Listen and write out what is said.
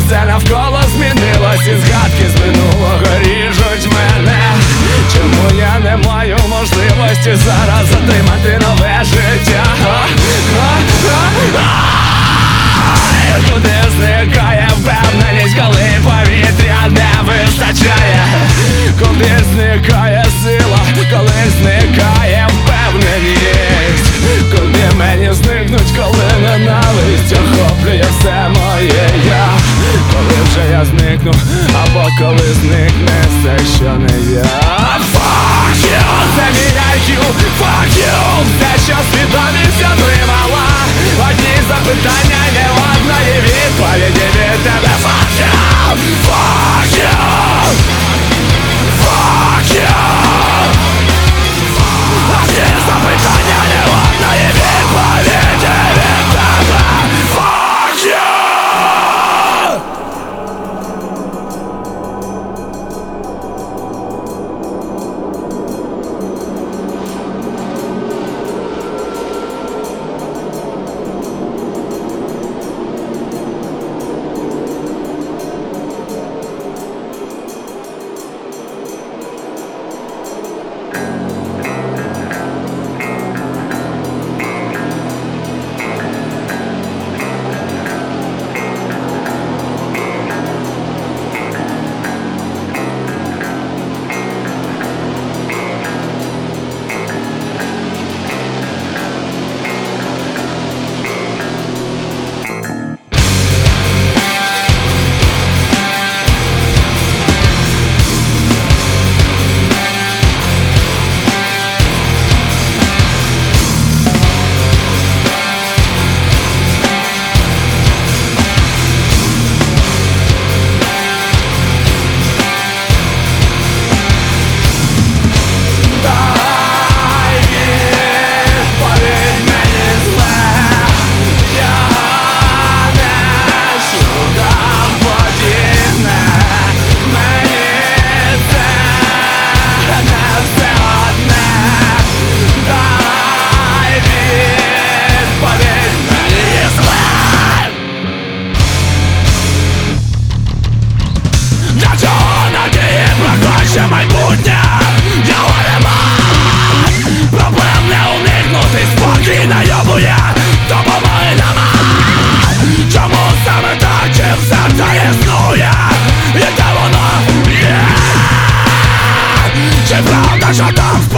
все навколо змінилось, і згадки з минулого ріжуть мене. Чому я не маю можливості зараз отримати нове життя? Куди зникає впевненість, коли повітря не вистачає? Куди зникає сила, коли зникає впевненість? Куди мені зникнуть, коли ненависть охоплює все моє я? Коли вже я зникну, або коли зникне все, що не я? Fuck you, це мій IQ, fuck you, все, що свідомість отримала. Одні запитання, не одної відповіді від тебе. Fuck you, fuck you, fuck you. Одні запитання, не одної відповіді від тебе. Fuck you. Майбутнє, його нема. Проблем не уникнути, спокій найобує, допомоги нема. Чому саме так, чи все це існує? І де воно є? Чи правда, що там